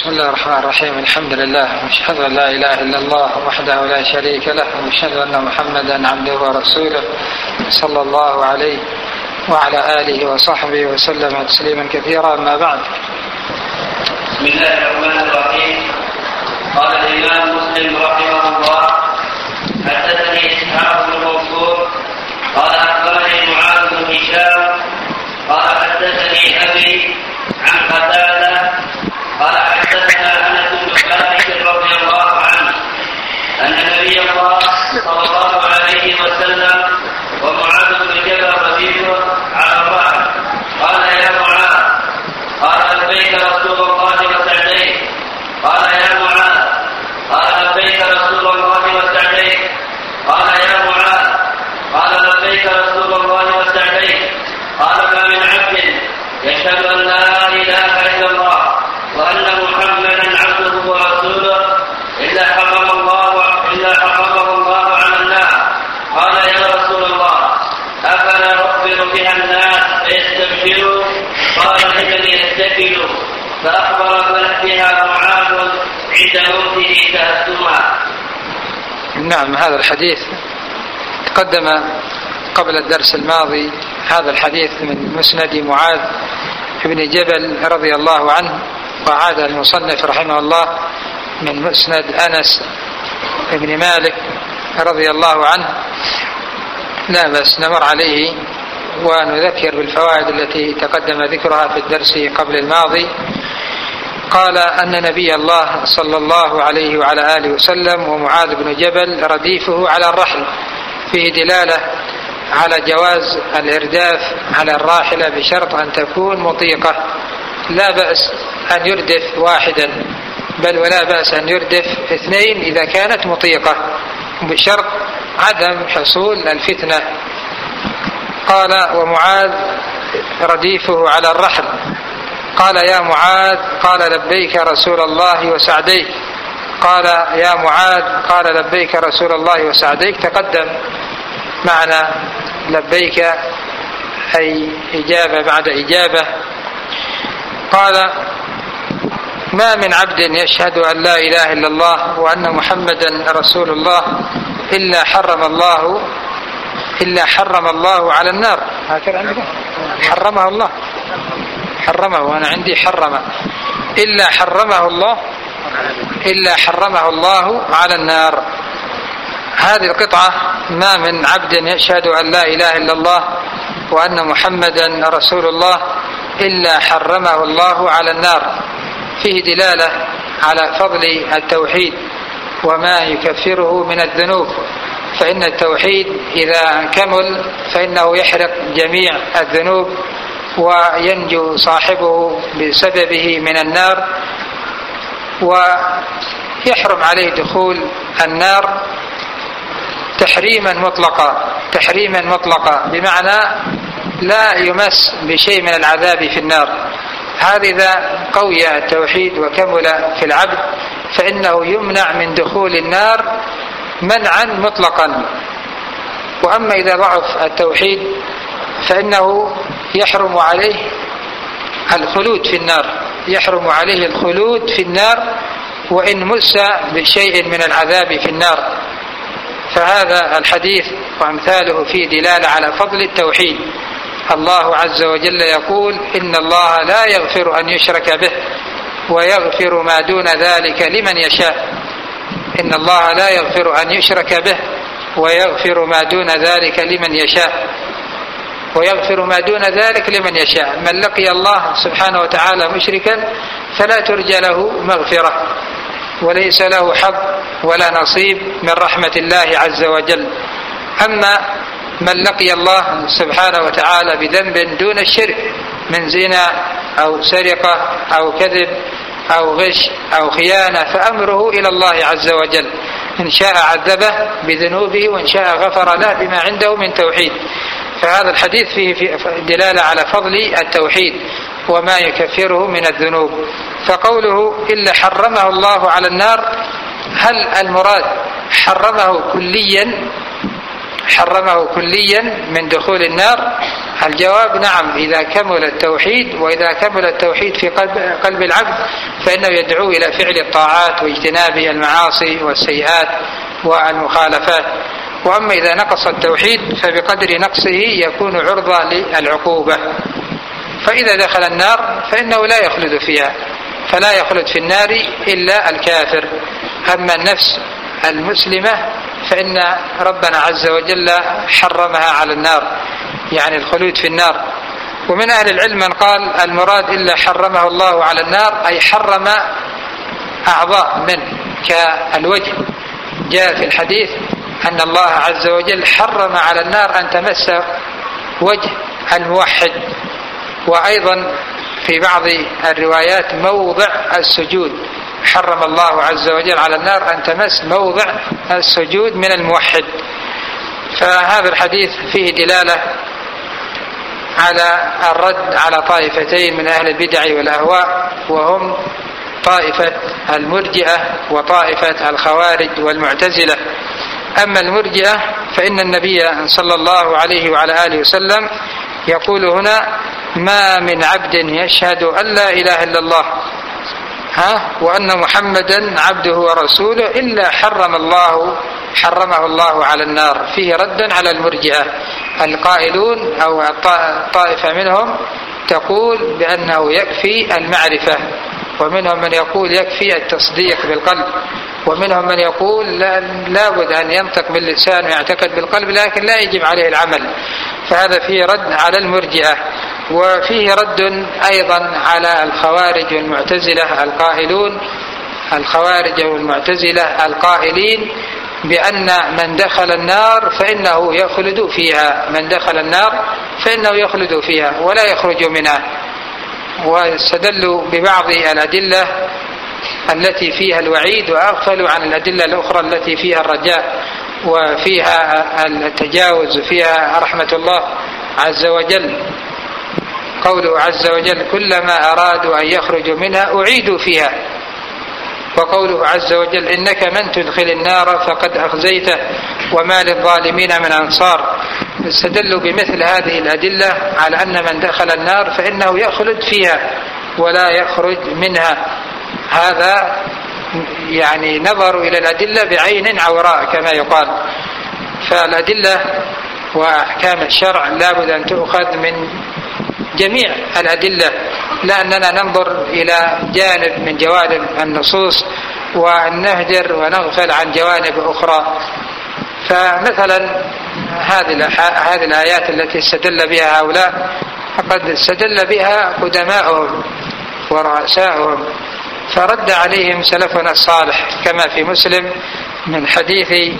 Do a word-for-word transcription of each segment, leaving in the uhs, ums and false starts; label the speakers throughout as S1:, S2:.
S1: بسم الله الرحمن الرحيم. الحمد لله واشهد ان لا اله الا الله وحده لا شريك له واشهد ان محمدا عبده ورسوله صلى الله عليه وعلى اله وصحبه وسلم تسليما كثيرا. اما بعد.
S2: بسم الله الرحمن الرحيم. قال الامام مسلم رحمه الله: حدثني اسحاق بن منصور قال اخبرني معاذ بن هشام قال حدثني ابي عن قتاده قال حدثنا انس بن مالك رضي الله عنه ان نبي الله صلى الله عليه وسلم ومعاذ بن جبل رفيقه على الرحل قال: يا معاذ. قال: لبيك رسول الله وسعديك. قال: يا معاذ. قال: لبيك رسول الله وسعديك. قال: يا معاذ. قال: لبيك رسول الله وسعديك. قال: ما من عبد يشهد ان لا اله الا الله وأن محمدا عبده ورسوله إلا حرم الله إلا حرمه الله على النار. قال: يا رسول الله، أفلا أخبر بها الناس فيستبشروا؟ قال: إذن يتكلوا. فأخبر بها معاذ عند موته تهتما.
S1: نعم، هذا الحديث تقدم قبل الدرس الماضي. هذا الحديث من مسند معاذ بن جبل رضي الله عنه، وعاد المصنف رحمه الله من مسند أنس بن مالك رضي الله عنه. لا بس نمر عليه ونذكر بالفوائد التي تقدم ذكرها في الدرس قبل الماضي. قال أن نبي الله صلى الله عليه وعلى آله وسلم ومعاذ بن جبل رديفه على الرحل، فيه دلالة على جواز الإرداف على الراحلة بشرط أن تكون مطيقة. لا بأس أن يردف واحدا، بل ولا بأس أن يردف اثنين إذا كانت مطيقة، بشرط عدم حصول الفتنة. قال: ومعاذ رديفه على الرحل. قال: يا معاذ. قال: لبيك رسول الله وسعديك. قال: يا معاذ. قال: لبيك رسول الله وسعديك. تقدم معنى لبيك أي إجابة بعد إجابة. قال: ما من عبد يشهد أن لا إله إلا الله وأن محمدا رسول الله إلا حرم الله إلا حرم الله على النار. هكذا عندك حرمه الله، حرمه، وأنا عندي حرمه. إلا حرمه الله إلا حرمه الله على النار. هذه القطعة: ما من عبد يشهد أن لا إله إلا الله وأن محمدا رسول الله إلا حرمه الله على النار، فيه دلالة على فضل التوحيد وما يكفره من الذنوب، فإن التوحيد إذا كمل فإنه يحرق جميع الذنوب وينجو صاحبه بسببه من النار، ويحرم عليه دخول النار تحريما مطلقا تحريما مطلقا بمعنى لا يمس بشيء من العذاب في النار. هذا إذا قوي التوحيد وكمل في العبد فإنه يمنع من دخول النار منعا مطلقا. وأما إذا ضعف التوحيد فإنه يحرم عليه الخلود في النار يحرم عليه الخلود في النار وإن مس بشيء من العذاب في النار. فهذا الحديث وأمثاله فيه دلالة على فضل التوحيد. الله عز وجل يقول: إن الله لا يغفر أن يشرك به ويغفر ما دون ذلك لمن يشاء. إن الله لا يغفر أن يشرك به ويغفر ما دون ذلك لمن يشاء ويغفر ما دون ذلك لمن يشاء. من لقي الله سبحانه وتعالى مشركا فلا ترجى له مغفرة وليس له حظ ولا نصيب من رحمة الله عز وجل. أما من لقي الله سبحانه وتعالى بذنب دون الشرك من زنا أو سرقة أو كذب أو غش أو خيانة فأمره إلى الله عز وجل، إن شاء عذبه بذنوبه وإن شاء غفر له بما عنده من توحيد. فهذا الحديث فيه دلالة على فضل التوحيد وما يكفره من الذنوب. فقوله: إلا حرمه الله على النار، هل المراد حرمه كليا حرمه كليا من دخول النار الجواب نعم، إذا كمل التوحيد، وإذا كمل التوحيد في قلب, قلب العبد فإنه يدعو إلى فعل الطاعات واجتناب المعاصي والسيئات والمخالفات. وأما إذا نقص التوحيد فبقدر نقصه يكون عرضة للعقوبة. فإذا دخل النار فإنه لا يخلد فيها، فلا يخلد في النار إلا الكافر. أما النفس المسلمة فإن ربنا عز وجل حرمها على النار، يعني الخلود في النار. ومن أهل العلم من قال المراد إلا حرمه الله على النار أي حرم أعضاء منه كالوجه. جاء في الحديث أن الله عز وجل حرم على النار أن تمس وجه الموحد. وأيضا في بعض الروايات موضع السجود، حرم الله عز وجل على النار أن تمس موضع السجود من الموحد. فهذا الحديث فيه دلالة على الرد على طائفتين من أهل البدع والأهواء، وهم طائفة المرجئة وطائفة الخوارج والمعتزلة. أما المرجئة فإن النبي صلى الله عليه وعلى آله وسلم يقول هنا: ما من عبد يشهد أن لا إله إلا الله ها وأن محمدا عبده ورسوله إلا حرم الله حرمه الله على النار. فيه رد على المرجئة القائلون أو طائفة منهم تقول بأنه يكفي المعرفة، ومنهم من يقول يكفي التصديق بالقلب، ومنهم من يقول لا لابد أن ينطق باللسان ويعتقد بالقلب لكن لا يجب عليه العمل. فهذا فيه رد على المرجئة. وفيه رد أيضا على الخوارج والمعتزلة القائلون الخوارج والمعتزلة القائلين بأن من دخل النار فإنه يخلد فيها، من دخل النار فإنه يخلد فيها ولا يخرج منها. واستدلوا ببعض الأدلة التي فيها الوعيد وأغفلوا عن الأدلة الأخرى التي فيها الرجاء وفيها التجاوز وفيها رحمة الله عز وجل. قوله عز وجل: كلما أرادوا أن يخرجوا منها أعيدوا فيها. وقوله عز وجل: إنك من تدخل النار فقد أخزيته وما للظالمين من أنصار. استدلوا بمثل هذه الأدلة على أن من دخل النار فإنه يخلد فيها ولا يخرج منها. هذا يعني نظروا إلى الأدلة بعين عوراء كما يقال. فالأدلة وأحكام الشرع لابد أن تؤخذ من جميع الأدلة، لأننا ننظر إلى جانب من جوانب النصوص ونهجر ونغفل عن جوانب أخرى. فمثلا هذه هذه الآيات التي استدل بها هؤلاء فقد استدل بها قدماؤهم ورؤساؤهم، فرد عليهم سلفنا الصالح كما في مسلم من حديث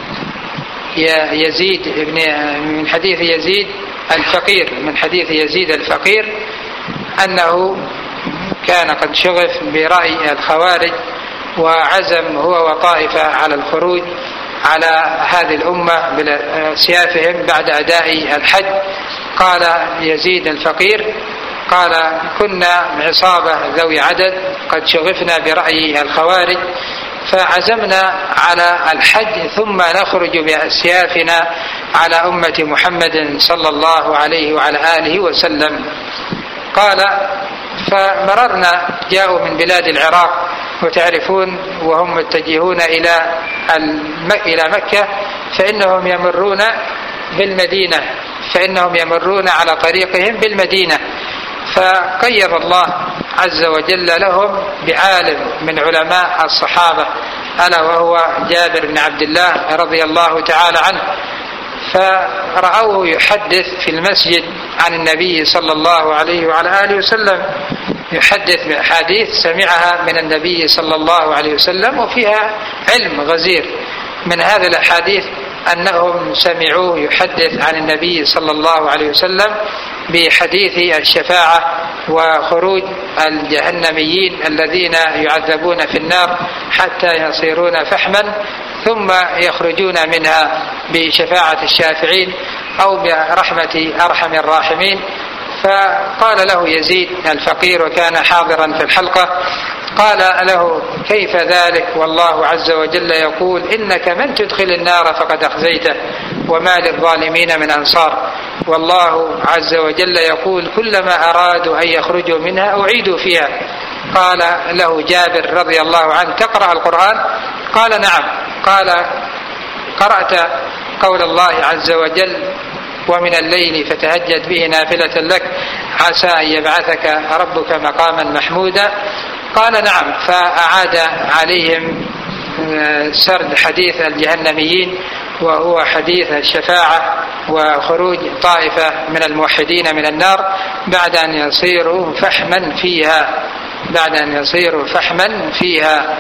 S1: يزيد ابن من حديث يزيد الفقير من حديث يزيد الفقير أنه كان قد شغف برأي الخوارج وعزم هو وطائفة على الخروج على هذه الأمة بسيافهم بعد أداء الحج. قال يزيد الفقير قال: كنا عصابة ذوي عدد قد شغفنا برأي الخوارج فعزمنا على الحج ثم نخرج بأسيافنا على أمة محمد صلى الله عليه وعلى آله وسلم. قال: فمررنا جاءوا من بلاد العراق وتعرفون وهم متجهون إلى إلى مكة فإنهم يمرون بالمدينة فإنهم يمرون على طريقهم بالمدينة. فقيض الله عز وجل لهم بعالم من علماء الصحابة ألا وهو جابر بن عبد الله رضي الله تعالى عنه. فرأوه يحدث في المسجد عن النبي صلى الله عليه وعلى آله وسلم، يحدث بأحاديث سمعها من النبي صلى الله عليه وسلم وفيها علم غزير. من هذه الأحاديث أنهم سمعوه يحدث عن النبي صلى الله عليه وسلم بحديث الشفاعة وخروج الجهنميين الذين يعذبون في النار حتى يصيرون فحما ثم يخرجون منها بشفاعة الشافعين أو برحمة أرحم الراحمين. فقال له يزيد الفقير وكان حاضرا في الحلقة، قال له: كيف ذلك والله عز وجل يقول: إنك من تدخل النار فقد أخزيته وما للظالمين من أنصار. والله عز وجل يقول كلما أرادوا أن يخرجوا منها أعيدوا فيها. قال له جابر رضي الله عنه تقرأ القرآن؟ قال نعم. قال قرأت قول الله عز وجل ومن الليل فتهجد به نافلة لك عسى أن يبعثك ربك مقاما محمودا؟ قال نعم. فأعاد عليهم سرد حديث الجهنميين وهو حديث الشفاعة وخروج طائفة من الموحدين من النار بعد أن يصيروا فحما فيها بعد أن يصيروا فحما فيها.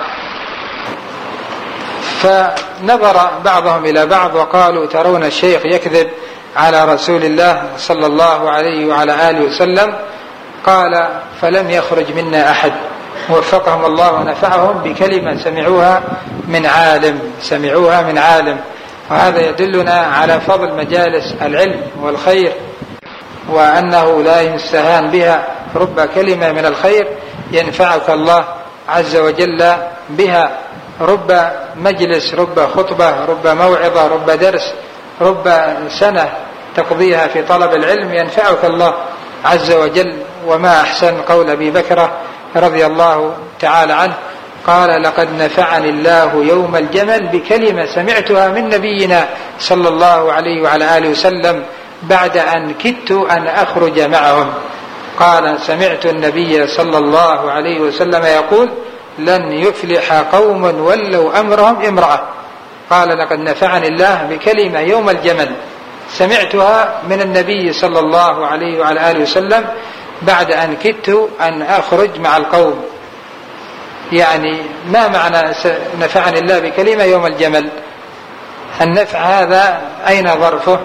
S1: فنظر بعضهم إلى بعض وقالوا ترون الشيخ يكذب على رسول الله صلى الله عليه وعلى آله وسلم. قال فلم يخرج منا أحد وفقهم الله ونفعهم بكلمة سمعوها من عالم سمعوها من عالم وهذا يدلنا على فضل مجالس العلم والخير وأنه لا يستهان بها. رب كلمة من الخير ينفعك الله عز وجل بها، رب مجلس، رب خطبة، رب موعظة، رب درس، رب سنة تقضيها في طلب العلم ينفعك الله عز وجل. وما أحسن قول أبي بكر رضي الله تعالى عنه قال لقد نفعني الله يوم الجمل بكلمة سمعتها من نبينا صلى الله عليه وعلى آله وسلم بعد أن كدت أن أخرج معهم. قال سمعت النبي صلى الله عليه وسلم يقول لن يفلح قوم ولوا أمرهم امرأة. قال لقد نفعني الله بكلمة يوم الجمل سمعتها من النبي صلى الله عليه وعلى آله وسلم بعد أن كدت أن أخرج مع القوم. يعني ما معنى نفعني الله بكلمة يوم الجمل؟ النفع هذا أين ظرفه؟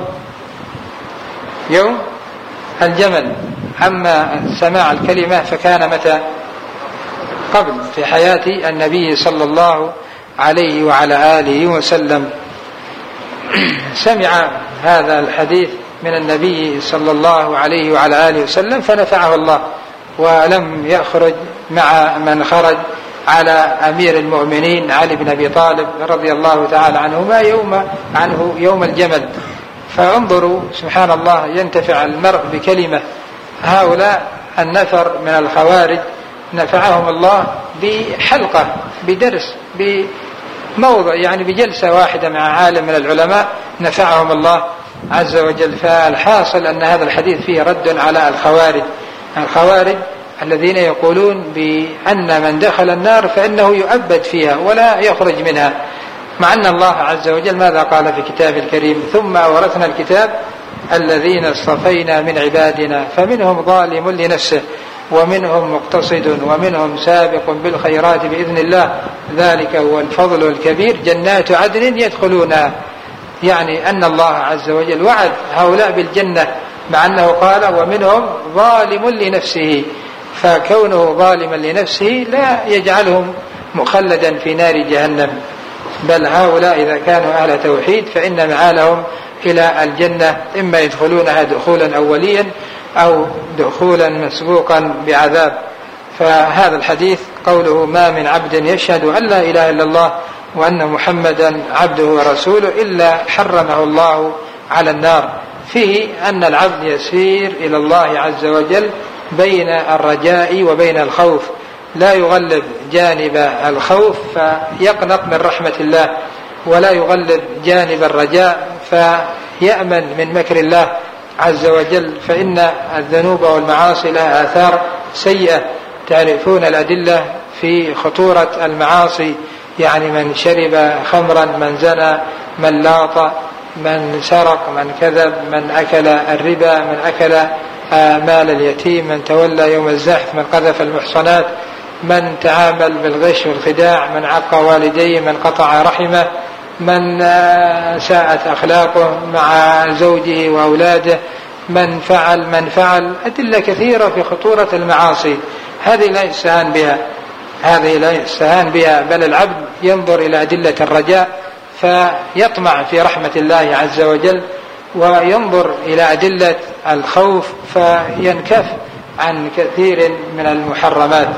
S1: يوم الجمل. أما سماع الكلمة فكان متى؟ قبل في حياة النبي صلى الله عليه وعلى آله وسلم. سمع هذا الحديث من النبي صلى الله عليه وعلى آله وسلم فنفعه الله ولم يخرج مع من خرج على أمير المؤمنين علي بن أبي طالب رضي الله تعالى عنهما يوم عنه يوم الجمل. فانظروا سبحان الله ينتفع المرء بكلمة. هؤلاء النفر من الخوارج نفعهم الله بحلقة بدرس بموضع يعني بجلسة واحدة مع عالم من العلماء نفعهم الله عز وجل. فالحاصل أن هذا الحديث فيه رد على الخوارج الخوارج الذين يقولون بأن من دخل النار فإنه يؤبد فيها ولا يخرج منها، مع أن الله عز وجل ماذا قال في كتابه الكريم ثم أورثنا الكتاب الذين اصطفينا من عبادنا فمنهم ظالم لنفسه ومنهم مقتصد ومنهم سابق بالخيرات بإذن الله ذلك هو الفضل الكبير جنات عدن يدخلونها. يعني أن الله عز وجل وعد هؤلاء بالجنة مع أنه قال ومنهم ظالم لنفسه، فكونه ظالما لنفسه لا يجعلهم مخلدا في نار جهنم، بل هؤلاء إذا كانوا أهل توحيد فإن معالهم إلى الجنة إما يدخلونها دخولا أوليا أو دخولا مسبوقا بعذاب. فهذا الحديث قوله ما من عبد يشهد أن لا إله إلا الله وأن محمدا عبده ورسوله إلا حرمه الله على النار. فيه أن العبد يسير إلى الله عز وجل بين الرجاء وبين الخوف، لا يغلب جانب الخوف فيقنط من رحمة الله ولا يغلب جانب الرجاء فيأمن من مكر الله عز وجل. فإن الذنوب والمعاصي لها آثار سيئة، تعرفون الأدلة في خطورة المعاصي، يعني من شرب خمرا، من زنى، من لاط، من سرق، من كذب، من أكل الربا، من أكل مال اليتيم، من تولى يوم الزحف، من قذف المحصنات، من تعامل بالغش والخداع، من عق والديه، من قطع رحمه، من ساءت أخلاقه مع زوجه وأولاده، من فعل من فعل أدلة كثيرة في خطورة المعاصي. هذه لا يستهان بها هذه لا يستهان بها بل العبد ينظر إلى أدلة الرجاء فيطمع في رحمة الله عز وجل، وينظر إلى أدلة الخوف فينكف عن كثير من المحرمات.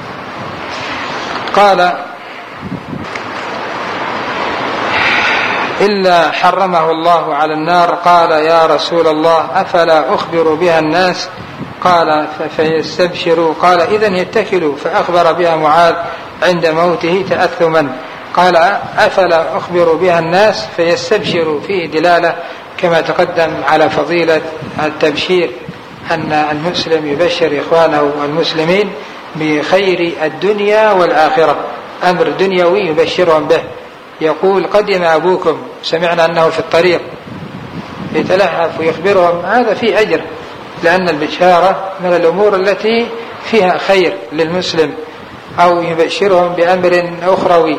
S1: قال إلا حرمه الله على النار. قال يا رسول الله أفلا أخبر بها الناس؟ قال فيستبشروا. قال إذن يتكلوا. فأخبر بها معاذ عند موته تأثما. قال أفلا أخبر بها الناس فيستبشروا. فيه دلالة كما تقدم على فضيلة التبشير، أن المسلم يبشر إخوانه المسلمين بخير الدنيا والآخرة، أمر دنيوي يبشرهم به. يقول قدم أبوكم، سمعنا أنه في الطريق، يتلهف ويخبرهم، هذا فيه أجر، لأن البشارة من الأمور التي فيها خير للمسلم، أو يبشرهم بأمر أخروي.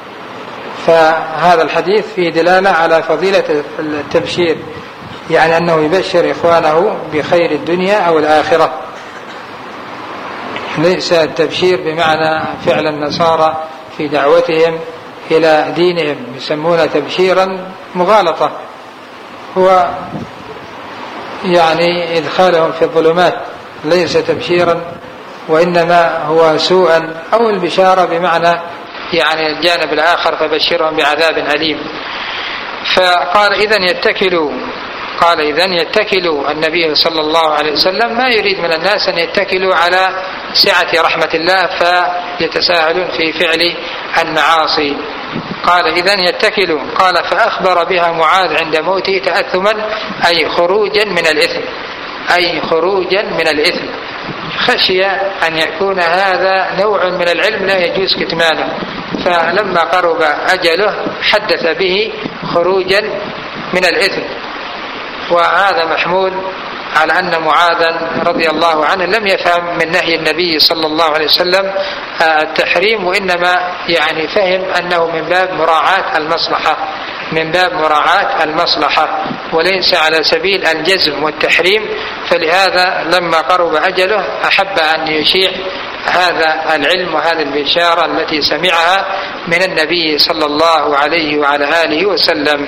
S1: فهذا الحديث فيه دلالة على فضيلة التبشير، يعني أنه يبشر إخوانه بخير الدنيا أو الآخرة. ليس التبشير بمعنى فعل النصارى في دعوتهم إلى دينهم، يسمون تبشيرا مغالطة، هو يعني إدخالهم في الظلمات، ليس تبشيرا، وإنما هو سوءا، أو البشارة بمعنى يعني الجانب الآخر فبشرهم بعذاب أليم. فقال إذن يتكلوا قال إذن يتكلوا النبي صلى الله عليه وسلم ما يريد من الناس أن يتكلوا على سعة رحمة الله فيتساهلون في فعل المعاصي. قال إذن يتكلوا. قال فأخبر بها معاذ عند موته تأثما، أي خروجا من الإثم، أي خروجا من الإثم، خشي أن يكون هذا نوع من العلم لا يجوز كتمانه، فلما قرب أجله حدث به خروجا من الإثم. وهذا محمول على أن معاذا رضي الله عنه لم يفهم من نهي النبي صلى الله عليه وسلم التحريم، وإنما يعني فهم أنه من باب مراعاة المصلحة، من باب مراعاة المصلحة، وليس على سبيل الجزم والتحريم. فلهذا لما قرب أجله أحب أن يشيع هذا العلم وهذه البشارة التي سمعها من النبي صلى الله عليه وعلى آله وسلم.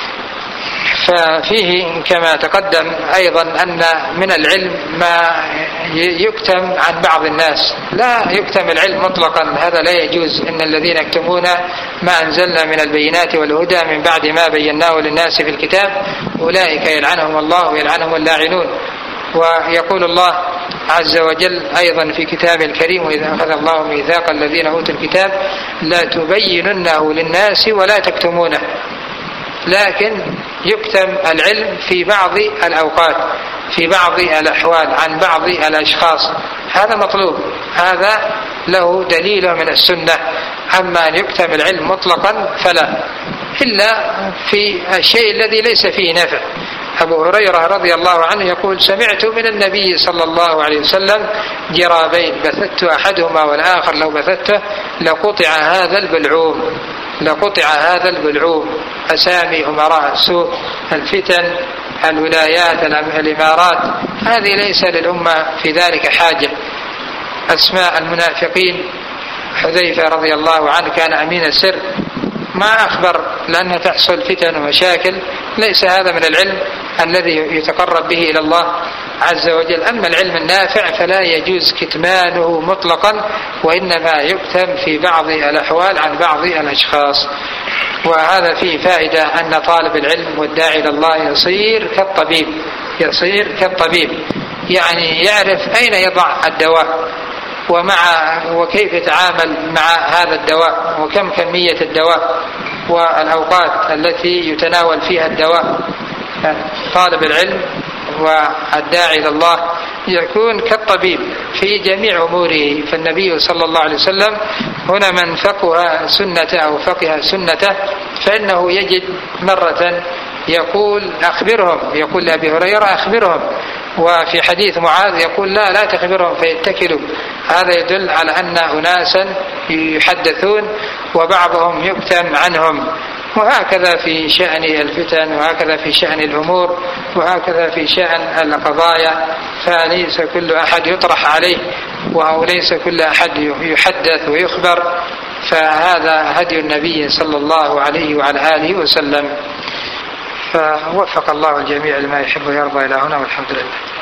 S1: ففيه كما تقدم أيضا أن من العلم ما يكتم عن بعض الناس، لا يكتم العلم مطلقا، هذا لا يجوز. إن الذين يكتمون ما أنزلنا من البينات والهدى من بعد ما بيناه للناس في الكتاب أولئك يلعنهم الله ويلعنهم اللاعنون. ويقول الله عز وجل أيضا في كتابه الكريم وإذا أخذ الله ميثاق الذين أوتوا الكتاب لا تبيننه للناس ولا تكتمونه. لكن يكتم العلم في بعض الأوقات، في بعض الأحوال، عن بعض الأشخاص، هذا مطلوب، هذا له دليل من السنة. أما أن يكتم العلم مطلقا فلا، إلا في الشيء الذي ليس فيه نفع. أبو هريرة رضي الله عنه يقول سمعت من النبي صلى الله عليه وسلم جرابين بثت أحدهما والآخر لو بثته لقطع هذا البلعوم، لقطع هذا البلعوم. أسامي أمراء السوء، الفتن، الولايات، الإمارات، هذه ليس للأمة في ذلك حاجة. أسماء المنافقين، حذيفة رضي الله عنه كان أمين السر، ما أخبر لأنها تحصل فتن ومشاكل، ليس هذا من العلم الذي يتقرب به إلى الله عز وجل. أما العلم النافع فلا يجوز كتمانه مطلقا، وإنما يكتم في بعض الأحوال عن بعض الأشخاص. وهذا فيه فائدة أن طالب العلم والداعي إلى الله يصير كالطبيب، يصير كالطبيب، يعني يعرف أين يضع الدواء ومع وكيف يتعامل مع هذا الدواء وكم كمية الدواء والأوقات التي يتناول فيها الدواء. طالب العلم والداعي إلى الله يكون كالطبيب في جميع أموره. فالنبي صلى الله عليه وسلم هنا من فقه سنته أو فقه سنته فإنه يجد مرة يقول أخبرهم، يقول لأبي هريرة أخبرهم، وفي حديث معاذ يقول لا لا تخبرهم فيتكلوا. هذا يدل على أن أناسا يحدثون وبعضهم يكتم عنهم. وهكذا في شأن الفتن، وهكذا في شأن الأمور، وهكذا في شأن القضايا، فليس كل أحد يطرح عليه، وليس كل أحد يحدث ويخبر. فهذا هدي النبي صلى الله عليه وعلى آله وسلم. فوفق الله الجميع لما يحب ويرضى إلى هنا، والحمد لله.